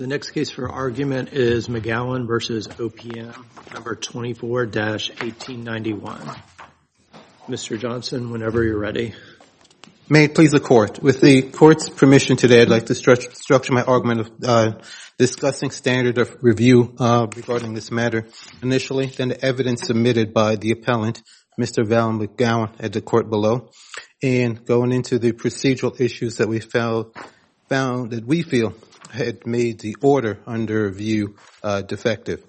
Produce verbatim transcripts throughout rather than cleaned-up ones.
The next case for argument is McGowan versus O P M, number twenty-four dash eighteen ninety-one. Mister Johnson, whenever you're ready. May it please the Court. With the Court's permission today, I'd like to stru- structure my argument of uh, discussing standard of review uh, regarding this matter initially, then the evidence submitted by the appellant, Mister Val McGowan, at the Court below, and going into the procedural issues that we found, found that we feel had made the order under review uh, defective.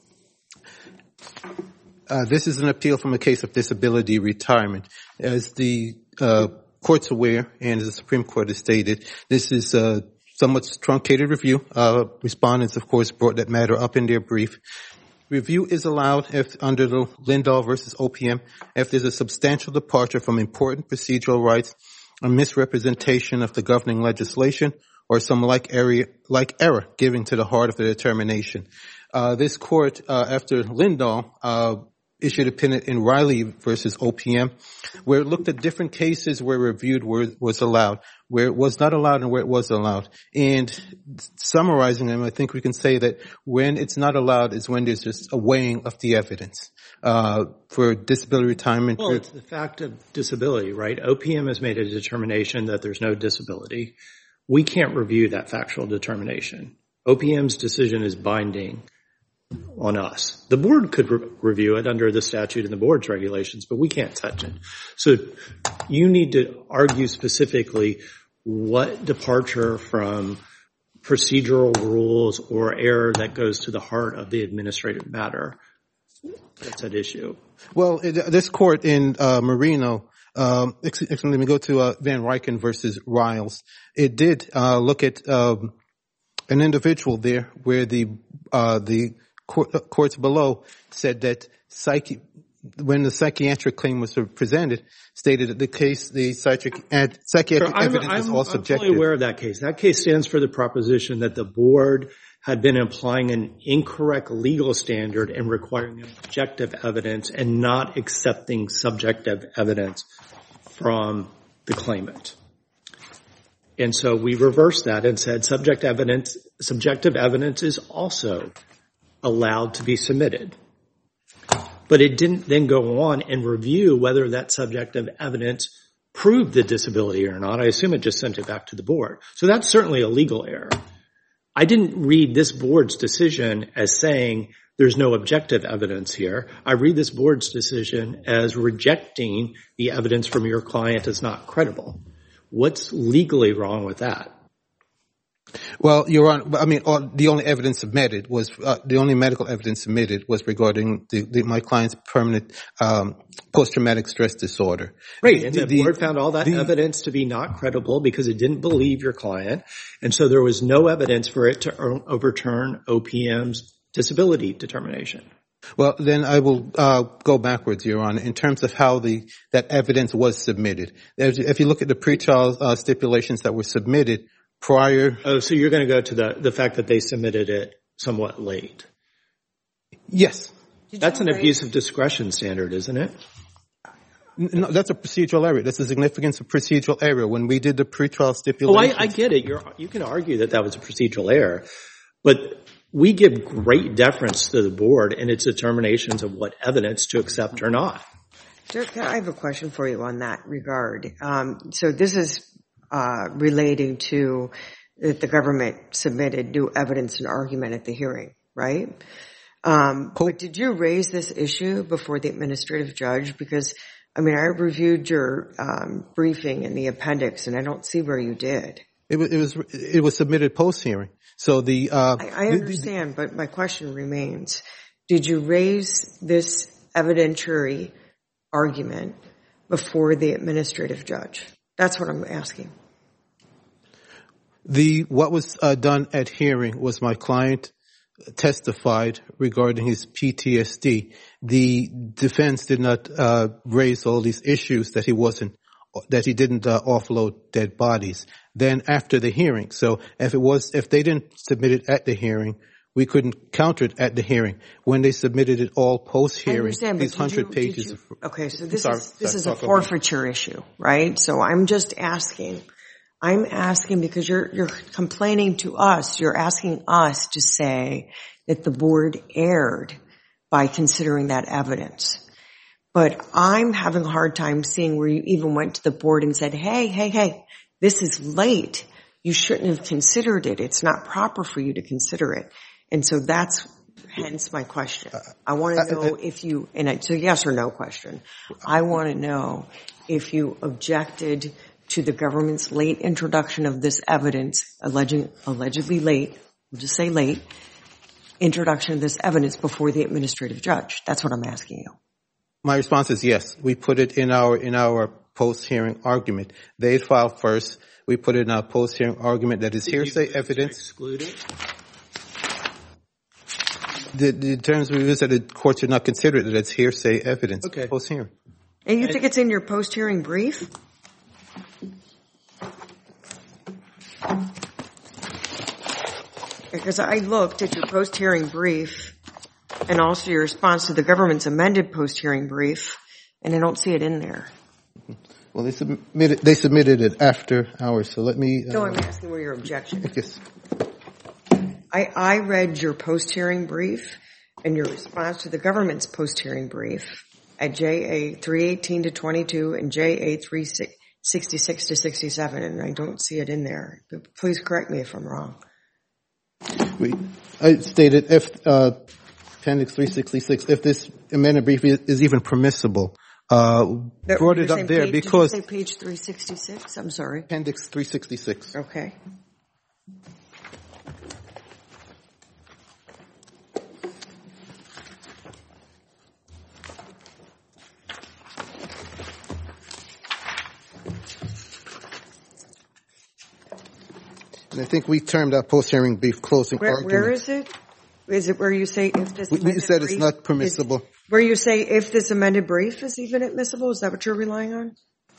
Uh, this is an appeal from a case of disability retirement. As the uh, Court's aware, and as the Supreme Court has stated, this is a somewhat truncated review. Uh, respondents, of course, brought that matter up in their brief. Review is allowed if under the Lindahl versus O P M if there's a substantial departure from important procedural rights, a misrepresentation of the governing legislation, or some like area, like error giving to the heart of the determination. Uh, this court, uh, after Lindahl, uh, issued an opinion in Riley versus O P M, where it looked at different cases where reviewed were, was allowed, where it was not allowed and where it was allowed. And summarizing them, I think we can say that when it's not allowed is when there's just a weighing of the evidence. Uh, for disability retirement. Well, it's the fact of disability, right? O P M has made a determination that there's no disability. We can't review that factual determination. O P M's decision is binding on us. The board could re- review it under the statute and the board's regulations, but we can't touch it. So you need to argue specifically what departure from procedural rules or error that goes to the heart of the administrative matter that's at issue. Well, it, this court in uh, Marino, Um, let me go to uh, Van Ryken versus Riles. It did uh, look at um, an individual there where the uh, the court, uh, courts below said that psyche, when the psychiatric claim was presented, stated that the case, the psychiatric, and psychiatric sure, evidence I'm, is I'm, all subjective. I'm fully aware of that case. That case stands for the proposition that the board had been applying an incorrect legal standard and requiring objective evidence and not accepting subjective evidence from the claimant. And so we reversed that and said subject evidence, subjective evidence is also allowed to be submitted. But it didn't then go on and review whether that subjective evidence proved the disability or not. I assume it just sent it back to the board. So that's certainly a legal error. I didn't read this board's decision as saying there's no objective evidence here. I read this board's decision as rejecting the evidence from your client as not credible. What's legally wrong with that? Well, Your Honor, I mean, all, the only evidence submitted was uh, the only medical evidence submitted was regarding the, the, my client's permanent um, post-traumatic stress disorder. Right, and the, the board the, found all that the, evidence to be not credible because it didn't believe your client, and so there was no evidence for it to overturn O P M's disability determination. Well, then I will uh, go backwards, Your Honor, in terms of how the that evidence was submitted. If, if you look at the pretrial uh, stipulations that were submitted prior. Oh, so you're going to go to the the fact that they submitted it somewhat late. Yes. That's an abuse of discretion standard, isn't it? No, that's a procedural error. That's a significant procedural error. When we did the pretrial stipulations. Oh, I, I get it. You're, you can argue that that was a procedural error, but we give great deference to the board in its determinations of what evidence to accept or not. Dirk, I have a question for you on that regard. Um, so this is uh, relating to that the government submitted new evidence and argument at the hearing, right? Um, but did you raise this issue before the administrative judge? Because, I mean, I reviewed your um, briefing in the appendix, and I don't see where you did. It was, it was, it was submitted post-hearing. So the, uh, I, I understand, the, the, but my question remains. Did you raise this evidentiary argument before the administrative judge? That's what I'm asking. The, what was uh, done at hearing was my client testified regarding his P T S D. The defense did not, uh, raise all these issues that he wasn't, that he didn't uh, offload dead bodies. Then after the hearing, so if it was, if they didn't submit it at the hearing, we couldn't counter it at the hearing. When they submitted it all post-hearing, these hundred pages. You, okay, so this sorry, is this is a forfeiture issue, right? So I'm just asking I'm asking because you're you're complaining to us. You're asking us to say that the board erred by considering that evidence. But I'm having a hard time seeing where you even went to the board and said, hey, hey, hey, this is late. You shouldn't have considered it. It's not proper for you to consider it. And so that's hence my question. I want to know if you, and it's a yes or no question. I want to know if you objected to the government's late introduction of this evidence, alleging, allegedly late, we'll just say late, introduction of this evidence before the administrative judge. That's what I'm asking you. My response is yes. We put it in our in our post-hearing argument. They filed first. We put it in our post-hearing argument that is hearsay evidence. Exclude it? The, the terms we use that the court should not consider it that it's hearsay evidence. Okay. Post-hearing. And you think it's in your post-hearing brief? Because I looked at your post-hearing brief and also your response to the government's amended post-hearing brief, and I don't see it in there. Well, they submitted they submitted it after hours, so let me. Uh, no, I'm asking where your objection is. Yes. I, I read your post-hearing brief and your response to the government's post-hearing brief at J A three eighteen to twenty-two and J A three sixty-six to sixty-seven, and I don't see it in there. But please correct me if I'm wrong. We, I stated if uh, Appendix three sixty-six, if this amended brief is, is even permissible, uh, that, brought it up there page, because. Did you say page three sixty-six? I'm sorry. Appendix three sixty-six. Okay. And I think we termed our post-hearing brief closing where, argument. Where is it? Is it where you say if this we, amended we said brief it's not permissible. Is, where you say if this amended brief is even admissible? Is that what you're relying on?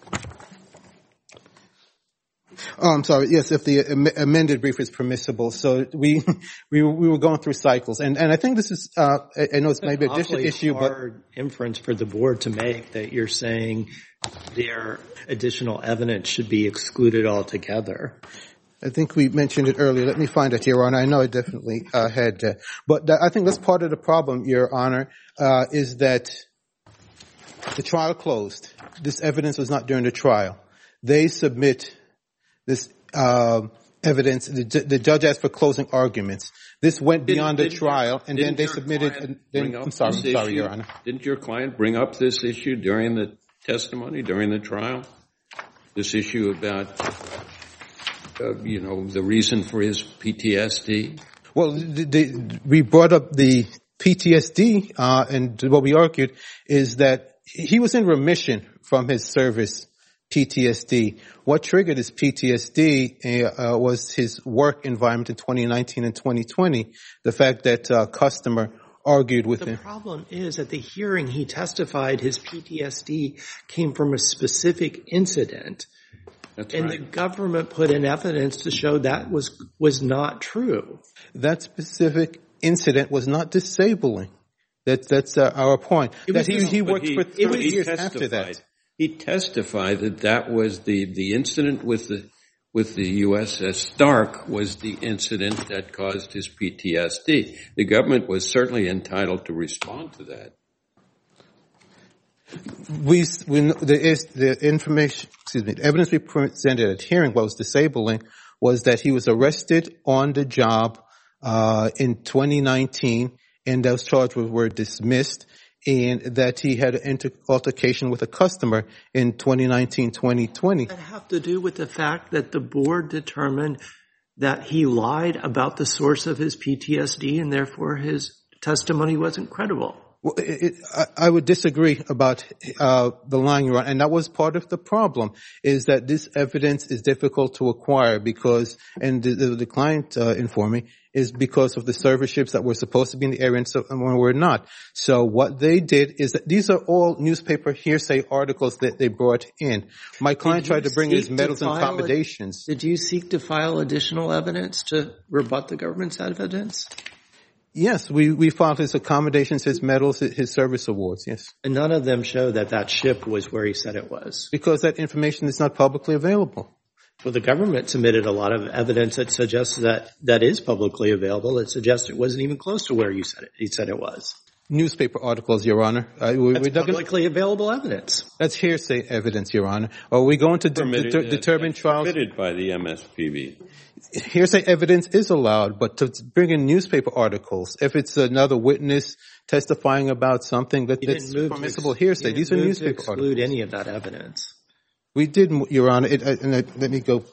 Oh, I'm sorry. Yes, if the am- amended brief is permissible. So we we we were going through cycles, and and I think this is. Uh, I, I know it's maybe a different issue, but hard inference for the board to make that you're saying their additional evidence should be excluded altogether. I think we mentioned it earlier. Let me find it, Your Honor. I know I definitely uh, had, uh, but th- I think that's part of the problem, Your Honor, uh, is that the trial closed. This evidence was not during the trial. They submit this uh, evidence. The, the judge asked for closing arguments. This went beyond didn't, the trial, and then they your submitted. And then, I'm sorry, I'm sorry, issue? Your Honor. Didn't your client bring up this issue during the testimony, during the trial? This issue about, uh, you know, the reason for his P T S D? Well, the, the, we brought up the P T S D, uh, and what we argued is that he was in remission from his service P T S D. What triggered his P T S D uh, was his work environment in twenty nineteen and twenty twenty. The fact that a customer argued with the him. The problem is at the hearing he testified his P T S D came from a specific incident. That's and right. the government put in evidence to show that was was not true. That specific incident was not disabling. That, that's uh, our point. It that was he, just, he worked he, for three he years after that. He testified that that was the, the incident with the with the U S S Stark was the incident that caused his P T S D. The government was certainly entitled to respond to that. We, we the, the information, excuse me, the evidence we presented at hearing what was disabling was that he was arrested on the job uh, in twenty nineteen, and those charges were dismissed, and that he had an inter- altercation with a customer in twenty nineteen, twenty twenty. Does that have to do with the fact that the board determined that he lied about the source of his P T S D and therefore his testimony wasn't credible? Well, it, it, I, I would disagree about uh, the lying, Your Honor, and that was part of the problem, is that this evidence is difficult to acquire because, and the, the, the client uh, informed me, is because of the service ships that were supposed to be in the area and, so, and were not. So what they did is that these are all newspaper hearsay articles that they brought in. My client tried to bring his medals and accommodations. A, did you seek to file additional evidence to rebut the government's evidence? Yes, we, we filed his accommodations, his medals, his service awards, yes. And none of them show that that ship was where he said it was. Because that information is not publicly available. Well, the government submitted a lot of evidence that suggests that that is publicly available. That suggests it wasn't even close to where you said it. He said it was. Newspaper articles, Your Honor. Uh, we, That's we're not publicly gonna, available evidence. That's hearsay evidence, Your Honor. Are we going to de- Permitted, de- determine uh, trials? Permitted by the M S P B. Hearsay evidence is allowed, but to bring in newspaper articles, if it's another witness testifying about something that, that's permissible ex- hearsay, these are newspaper to exclude articles. any of that evidence. We did, Your Honor. It, uh, and uh, let me go.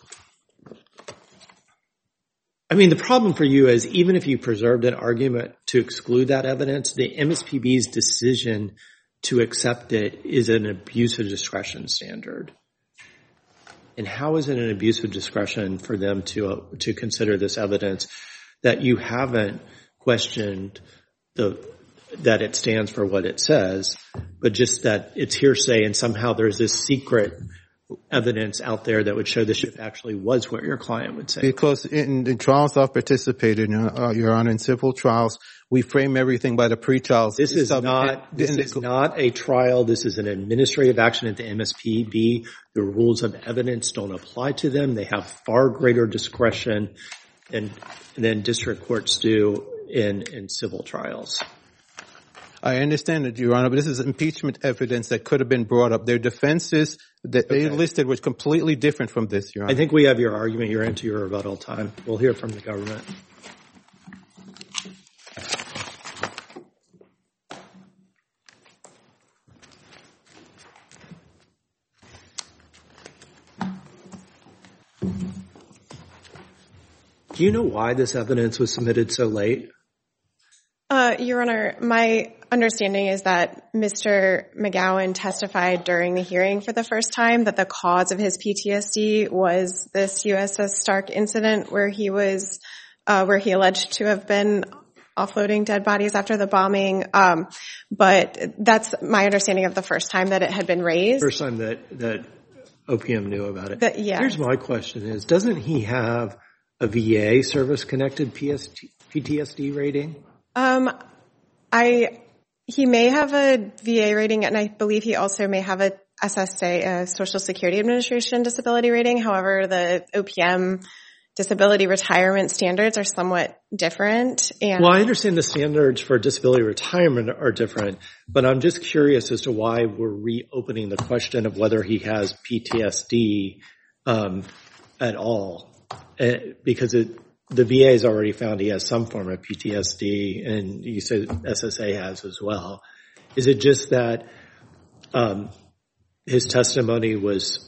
I mean, the problem for you is even if you preserved an argument to exclude that evidence, the M S P B's decision to accept it is an abuse of discretion standard. And how is it an abuse of discretion for them to uh, to consider this evidence that you haven't questioned the that it stands for what it says, but just that it's hearsay and somehow there's this secret evidence out there that would show the ship actually was what your client would say? Because in the trials I've participated in, uh, Your Honor, in civil trials, we frame everything by the pre-trials. This is not, this is not a trial. This is an administrative action at the M S P B. The rules of evidence don't apply to them. They have far greater discretion than, than district courts do in, in civil trials. I understand that, Your Honor, but this is impeachment evidence that could have been brought up. Their defenses that they Okay. listed was completely different from this, Your Honor. I think we have your argument. You're into your rebuttal time. We'll hear from the government. Do you know why this evidence was submitted so late? Uh, Your Honor, my understanding is that Mister McGowan testified during the hearing for the first time that the cause of his P T S D was this U S S Stark incident where he was, uh, where he alleged to have been offloading dead bodies after the bombing. Um, but that's my understanding of the first time that it had been raised. First time that, that O P M knew about it. That, yeah. Here's my question is, doesn't he have a V A service-connected P T S D rating? Um, I, he may have a V A rating, and I believe he also may have a S S A, a Social Security Administration disability rating. However, the O P M disability retirement standards are somewhat different. And Well, I understand the standards for disability retirement are different, but I'm just curious as to why we're reopening the question of whether he has P T S D um, at all. Uh, because it, the V A has already found he has some form of P T S D, and you say S S A has as well. Is it just that um, his testimony was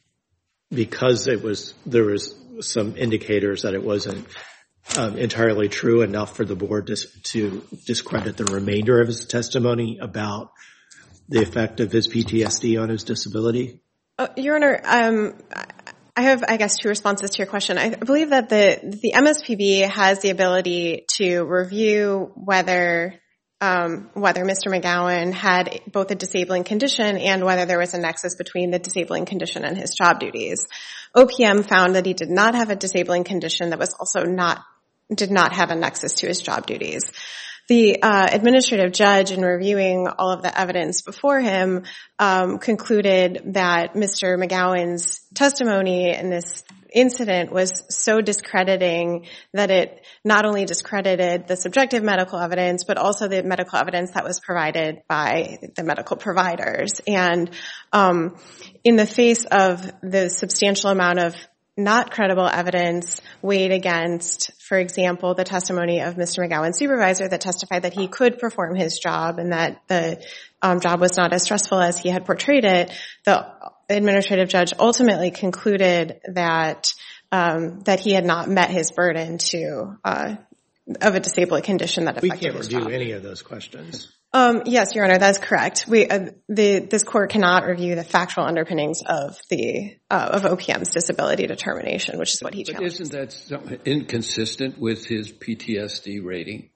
because it was there was some indicators that it wasn't um, entirely true enough for the board to, to discredit the remainder of his testimony about the effect of his P T S D on his disability? Uh, Your Honor, um, I have, I guess, two responses to your question. I believe that the the M S P B has the ability to review whether um, whether Mister McGowan had both a disabling condition and whether there was a nexus between the disabling condition and his job duties. O P M found that he did not have a disabling condition that was also not did not have a nexus to his job duties. The uh, administrative judge, in reviewing all of the evidence before him, um, concluded that Mister McGowan's testimony in this incident was so discrediting that it not only discredited the subjective medical evidence, but also the medical evidence that was provided by the medical providers. And um, in the face of the substantial amount of not credible evidence weighed against, for example, the testimony of Mister McGowan's supervisor that testified that he could perform his job and that the um, job was not as stressful as he had portrayed it, the administrative judge ultimately concluded that um, that he had not met his burden to uh, of a disabling condition that affected his job. We can't review any of those questions. Um, yes, Your Honor, that's correct. We, uh, the, this court cannot review the factual underpinnings of the, uh, of O P M's disability determination, which is what he But challenged. isn't that something inconsistent with his P T S D rating?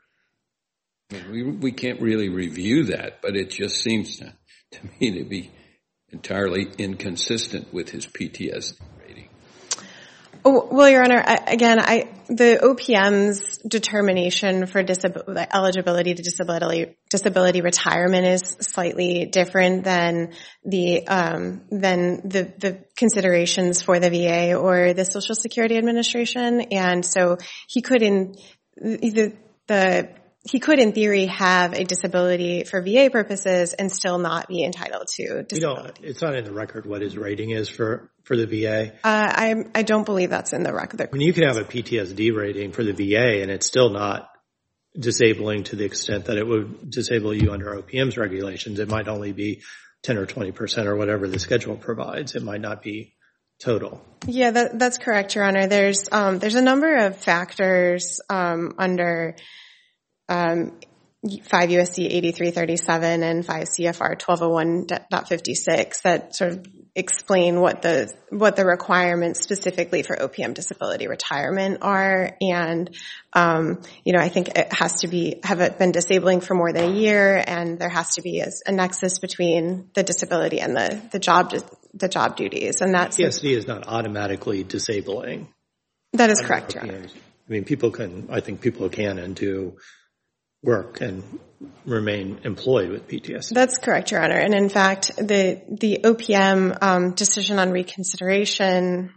I mean, we, we can't really review that, but it just seems to, to me to be entirely inconsistent with his P T S D rating. Oh, well, Your Honor, I, again, I, the O P M's determination for disab- eligibility to disability disability retirement is slightly different than the um, than the the considerations for the V A or the Social Security Administration, and so he could in the the he could in theory have a disability for V A purposes and still not be entitled to disability. You know, it's not in the record what his rating is for, for the V A. Uh, I I don't believe that's in the record. I mean, you can have a P T S D rating for the V A and it's still not disabling to the extent that it would disable you under O P M's regulations. It might only be ten or twenty percent or whatever the schedule provides. It might not be total. Yeah, that, that's correct, Your Honor. There's um, there's a number of factors um, under Um, five U S C eighty-three thirty-seven and five C F R twelve oh one point fifty-six that sort of explain what the what the requirements specifically for O P M disability retirement are, and um, you know I think it has to be have it been disabling for more than a year, and there has to be a, a nexus between the disability and the the job the job duties, and that's P T S D is not automatically disabling. That is correct, Your Honor. I mean, people can. I think people can and do work and remain employed with P T S D. That's correct, Your Honor. And in fact, the the O P M um, decision on reconsideration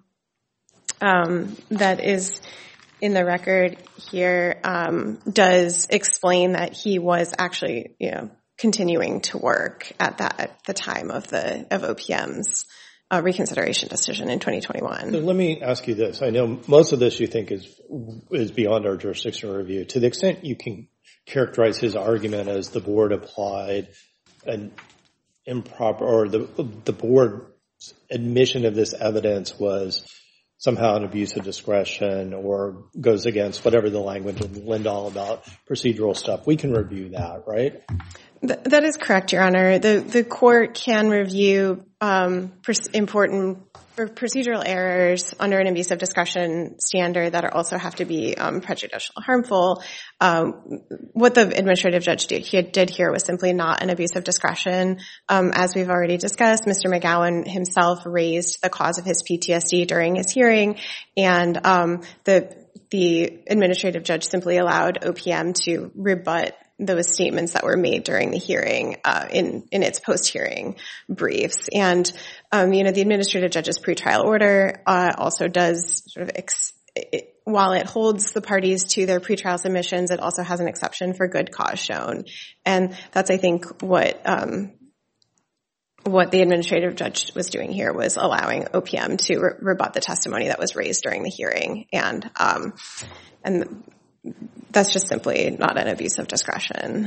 um, that is in the record here um, does explain that he was actually, you know, continuing to work at that at the time of the of O P M's uh, reconsideration decision in twenty twenty-one. So let me ask you this. I know most of this you think is is beyond our jurisdictional review. To the extent you can characterize his argument as the board applied an improper, or the the board's admission of this evidence was somehow an abuse of discretion or goes against whatever the language of Lindahl about procedural stuff. We can review that, right? Th- that is correct, Your Honor. The the court can review um, pr- important or procedural errors under an abuse of discretion standard that are also have to be um, prejudicial or harmful. Um, what the administrative judge did, he did here was simply not an abuse of discretion. Um, as we've already discussed, Mister McGowan himself raised the cause of his P T S D during his hearing, and um, the the administrative judge simply allowed O P M to rebut those statements that were made during the hearing uh, in in its post-hearing briefs. And um, you know, the administrative judge's pretrial order uh, also does sort of ex- it, while it holds the parties to their pretrial submissions, it also has an exception for good cause shown, and that's I think what um, what the administrative judge was doing here was allowing O P M to re- rebut the testimony that was raised during the hearing, and um, and. That's just simply not an abuse of discretion.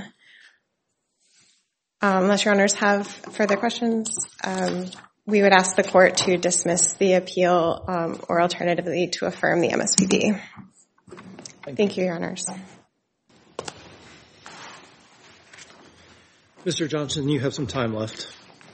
Um, unless Your Honors have further questions, um, we would ask the court to dismiss the appeal um, or alternatively to affirm the M S P B. Thank, Thank you, Your Honors. Mister Johnson, you have some time left.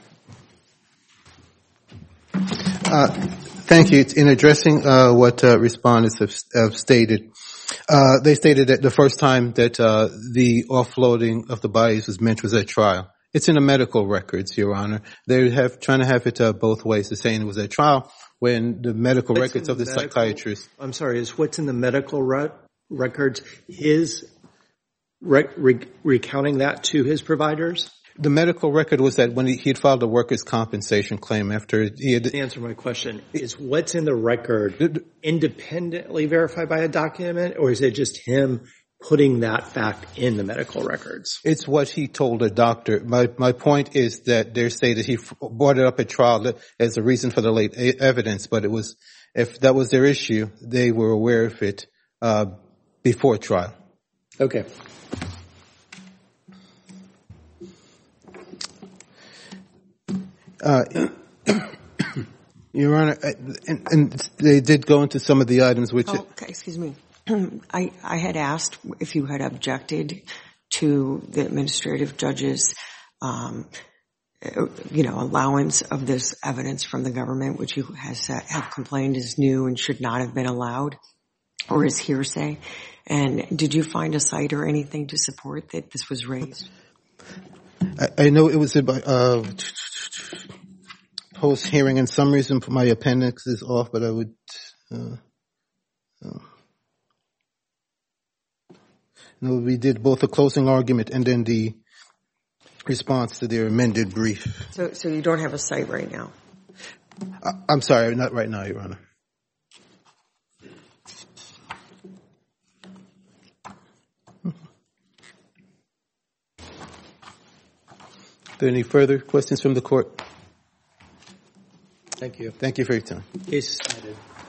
Uh, thank you. In addressing uh, what uh, respondents have, have stated, Uh, they stated that the first time that uh, the offloading of the bodies was mentioned was at trial. It's in the medical records, Your Honor. They're have, trying to have it uh, both ways. They're saying it was at trial when the medical what's records of the medical, psychiatrist. I'm sorry, is what's in the medical re- records his re- re- recounting that to his providers? The medical record was that when he had filed a workers' compensation claim after he had... Answer my question. Is what's in the record independently verified by a document, or is it just him putting that fact in the medical records? It's what he told a doctor. My my point is that they say that he brought it up at trial as a reason for the late evidence, but it was, if that was their issue, they were aware of it uh, before trial. Okay. Uh, Your Honor, and, and they did go into some of the items which... Oh, okay, excuse me. I, I had asked if you had objected to the administrative judge's, um, you know, allowance of this evidence from the government, which you has, uh, have complained is new and should not have been allowed, or is hearsay. And did you find a site or anything to support that this was raised? I, I know it was about... Uh, post-hearing, and some reason my appendix is off, but I would... Uh, Uh, no, we did both the closing argument and then the response to their amended brief. So, so you don't have a site right now? I, I'm sorry, not right now, Your Honor. Are there any further questions from the court? Thank you. Thank you for your time. Case submitted.